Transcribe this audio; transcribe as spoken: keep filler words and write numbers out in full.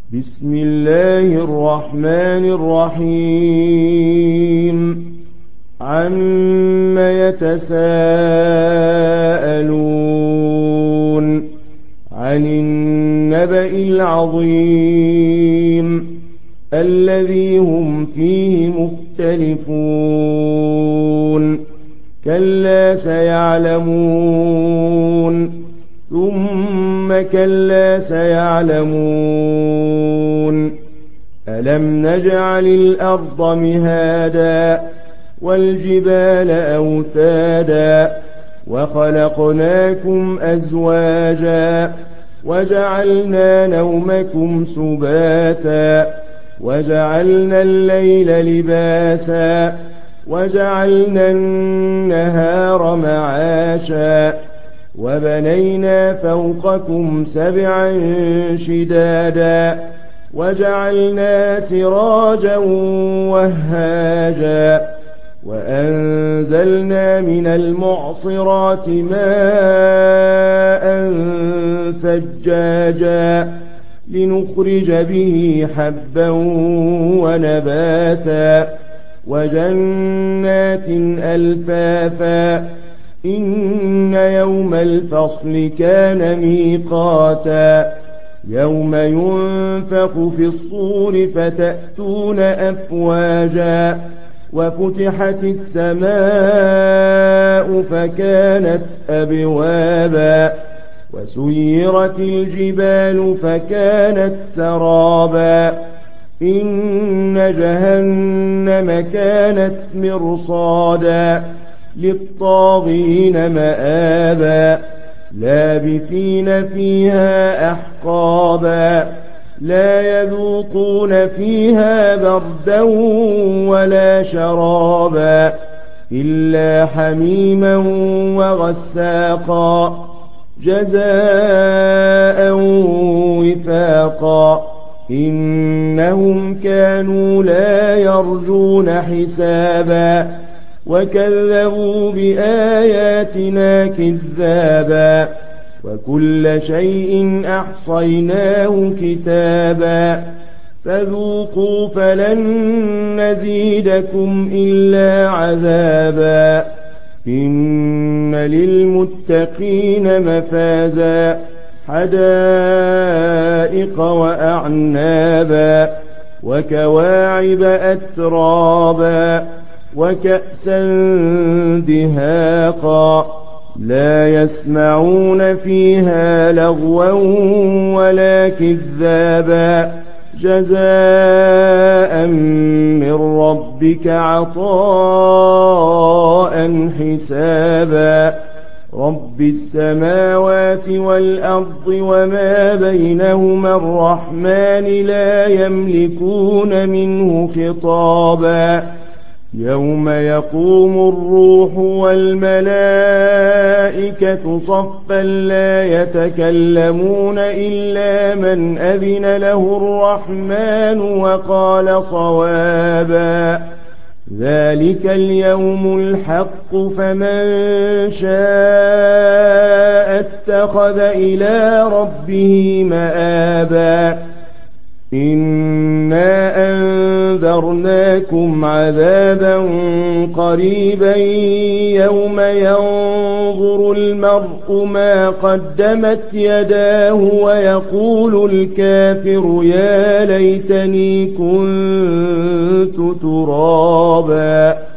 بسم الله الرحمن الرحيم عم يتساءلون عن النبأ العظيم الذي هم فيه مختلفون كلا سيعلمون ثم كلا سيعلمون ألم نجعل الأرض مهادا والجبال أوتادا وخلقناكم أزواجا وجعلنا نومكم سباتا وجعلنا الليل لباسا وجعلنا النهار معاشا وبنينا فوقكم سبعا شدادا وجعلنا سراجا وهاجا وأنزلنا من المعصرات ماء ثجاجا لنخرج به حبا ونباتا وجنات ألفافا إن يوم الفصل كان ميقاتا يوم ينفخ في الصور فتأتون أفواجا وفتحت السماء فكانت أبوابا وسيرت الجبال فكانت سرابا إن جهنم كانت مرصادا للطاغين مآبا لابثين فيها أحقابا لا يذوقون فيها بردا ولا شرابا إلا حميما وغساقا جزاء وفاقا إنهم كانوا لا يرجون حسابا وكذبوا بآياتنا كذابا وكل شيء أحصيناه كتابا فذوقوا فلن نزيدكم إلا عذابا إن للمتقين مفازا حدائق وأعنابا وكواعب أترابا وكأسا دهاقا لا يسمعون فيها لغوا ولا كذابا جزاء من ربك عطاء حسابا رب السماوات والأرض وما بينهما الرحمن لا يملكون منه خطابا يوم يقوم الروح والملائكة صفا لا يتكلمون إلا من أذن له الرحمن وقال صوابا ذلك اليوم الحق فمن شاء اتخذ إلى ربه مآبا إنا أنذرناكم عذابا قريبا يوم ينظر المرء ما قدمت يداه ويقول الكافر يا ليتني كنت ترابا